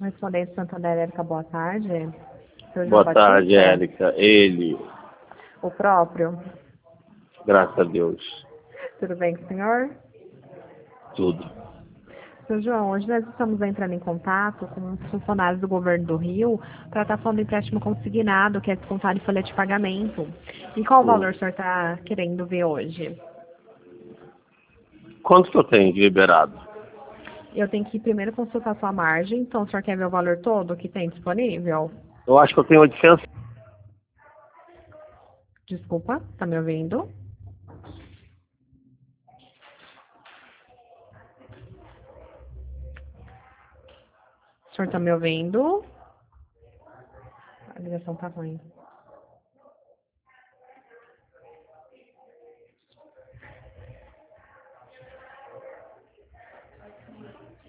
Correspondente Santander, Érica, boa tarde. Seu João Boa tarde, Batista? Érica. Ele, O próprio. graças a Deus, Tudo bem com o senhor? tudo. Seu João, hoje nós estamos entrando em contato com os funcionários do governo do Rio para estar falando do empréstimo consignado, que é descontado em folha de pagamento. E qual o valor o senhor está querendo ver hoje? Quanto que eu tenho de liberado? Eu tenho que primeiro consultar sua margem, então o senhor quer ver o valor todo que tem disponível? Eu acho que eu tenho 800. Desculpa, tá me ouvindo? O senhor tá me ouvindo? A ligação tá ruim.